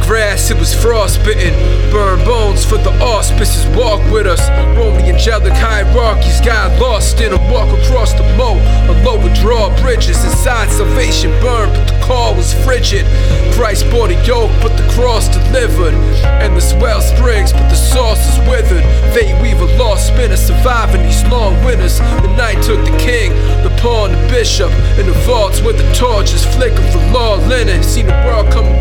grass, it was frostbitten. Burn bones for the auspices, walk with us. Roam the angelic hierarchies, got lost in them. Walk across the moat, a lower drawbridges. Inside salvation burned, but the call was frigid. Christ bore the yoke, but the cross delivered. And the well springs, but the source is withered. Fate weaver, lost spinner, surviving these long winters. The night took the king, the pawn, the bishop. In the vaults where the torches flicker for law linen. Seen the world come